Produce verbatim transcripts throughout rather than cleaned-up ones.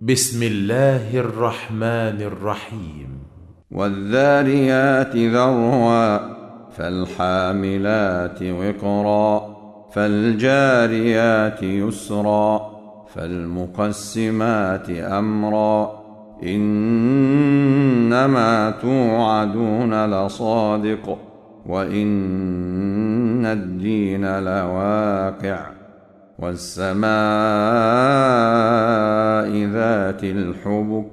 بسم الله الرحمن الرحيم. والذاريات ذروا فالحاملات وقرا فالجاريات يسرا فالمقسمات أمرا إنما توعدون لصادق وإن الدين لواقع والسماء ذات الحبك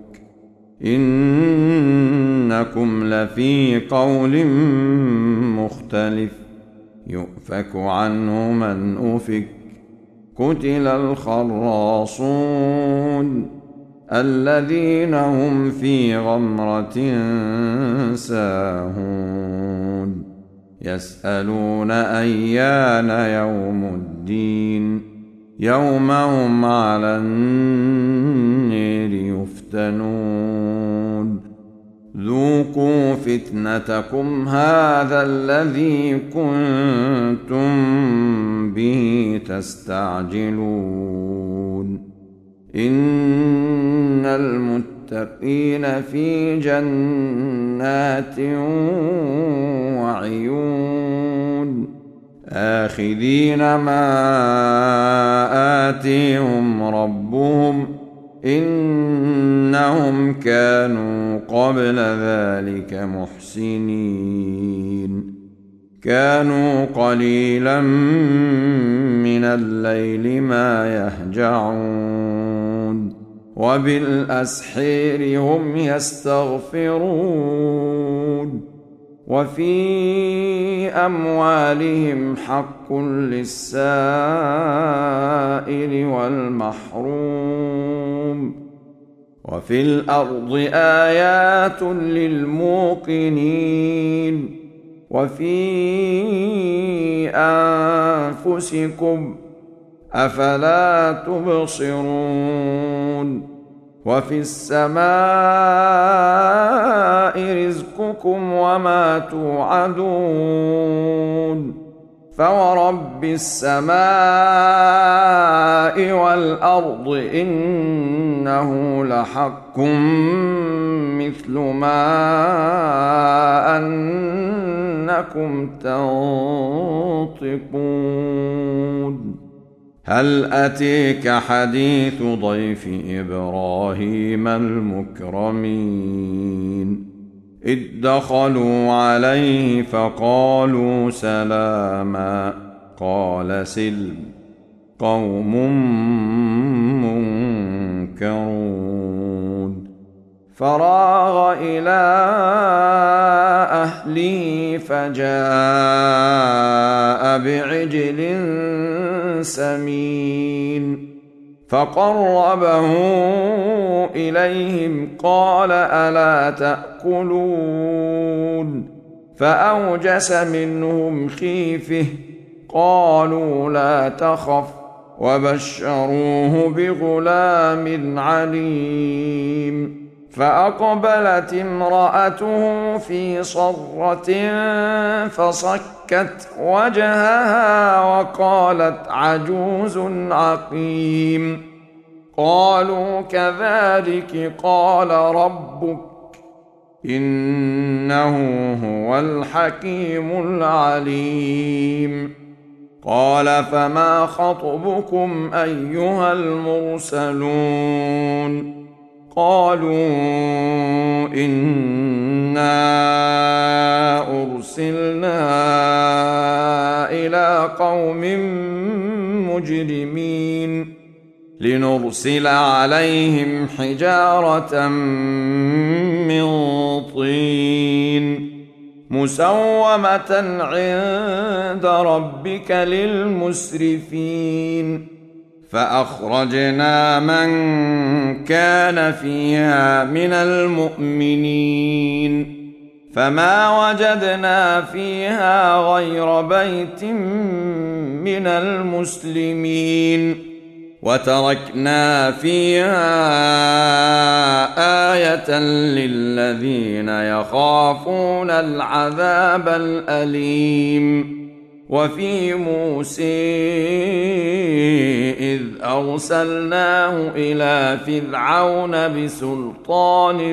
إنكم لفي قول مختلف يؤفك عنه من أفك قتل الخراصون الذين هم في غمرة ساهون يسألون أيان يوم الدين يوم هم على النير يفتنون ذوقوا فتنتكم هذا الذي كنتم به تستعجلون إن المتقين في جنات وعيون آخذين ما آتيهم ربهم إنهم كانوا قبل ذلك محسنين كانوا قليلا من الليل ما يهجعون وبالأسحير هم يستغفرون وفي أموالهم حق للسائل والمحروم وفي الأرض آيات للموقنين وفي أنفسكم أفلا تبصرون وفي السماء رزقكم وما توعدون فورب السماء والأرض إنه لحق مثل ما أنكم تنطقون هل أتيك حديث ضيف إبراهيم المكرمين إذ دخلوا عليه فقالوا سلاما قال سلم قوم منكرون فراغ إلى أهله فجاء بعجل سمين فقربه إليهم قال ألا تأكلون فأوجس منهم خيفة قالوا لا تخف وبشروه بغلام عليم فأقبلت امرأته في صرة فصكت وجهها وقالت عجوز عقيم قالوا كذلك قال ربك إنه هو الحكيم العليم قال فما خطبكم أيها المرسلون قالوا إنا أرسلنا إلى قوم مجرمين لنرسل عليهم حجارة من طين مسومة عند ربك للمسرفين فأخرجنا من كان فيها من المؤمنين فما وجدنا فيها غير بيت من المسلمين وتركنا فيها آية للذين يخافون العذاب الأليم وفي موسى إذ أرسلناه إلى فرعون بسلطان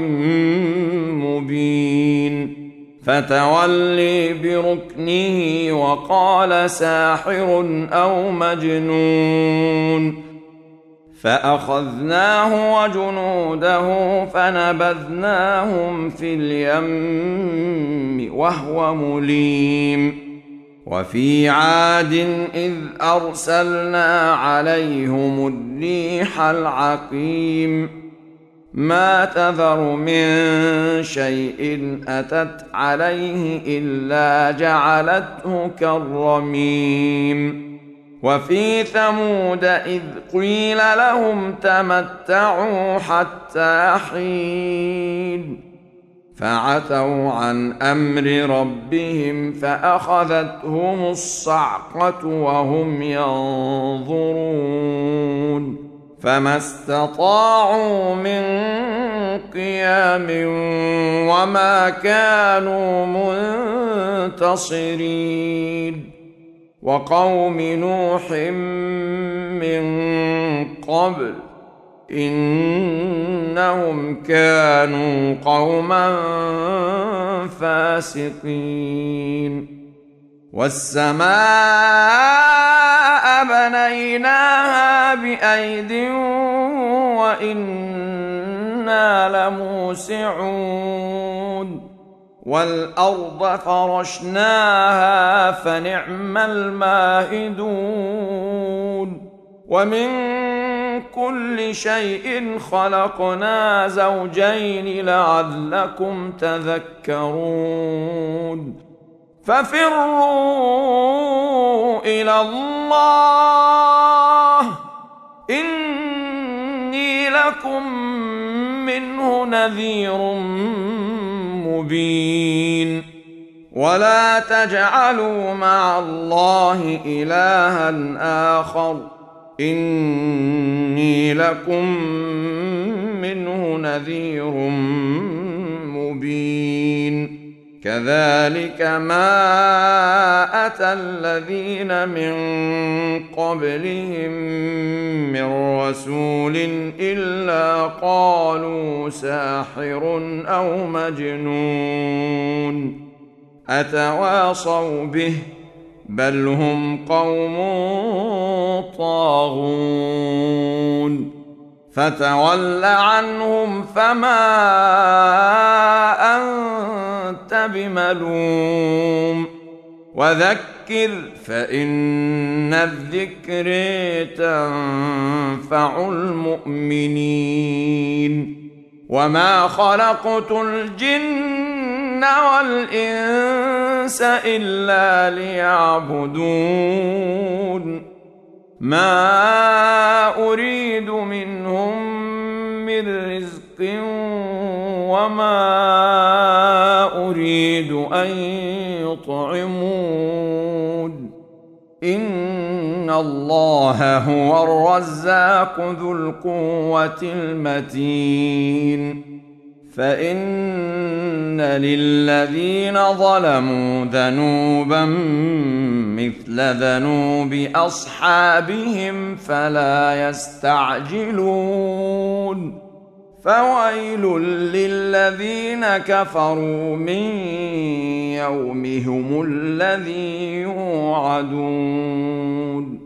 مبين فتولي بركنه وقال ساحر أو مجنون فأخذناه وجنوده فنبذناهم في اليم وهو مليم وفي عاد إذ أرسلنا عليهم الريح العقيم ما تذر من شيء أتت عليه إلا جعلته كالرميم وفي ثمود إذ قيل لهم تمتعوا حتى حين فعتوا عن أمر ربهم فأخذتهم الصعقة وهم ينظرون فما استطاعوا من قيام وما كانوا منتصرين وقوم نوح من قبل إنهم كانوا قوما فاسقين والسماء بنيناها بأيد وإنا لموسعون والأرض فرشناها فنعم الماهدون ومن كل شيء خلقنا زوجين لعلكم تذكرون ففروا إلى الله إني لكم منه نذير مبين ولا تجعلوا مع الله إلها آخر إني لكم منه نذير مبين كذلك ما أتى الذين من قبلهم من رسول إلا قالوا ساحر أو مجنون أتواصوا به بل هم قوم طاغون فتول عنهم فما أنت بملوم وذكر فإن الذكر تنفع المؤمنين وما خلقت الجن والإنس إلا ليعبدون ما أريد منهم من رزق وما أريد أن يطعمون إن الله هو الرزاق ذو القوة المتين فإن للذين ظلموا ذنوبا مثل ذنوب أصحابهم فلا يستعجلون فويل للذين كفروا من يومهم الذي يوعدون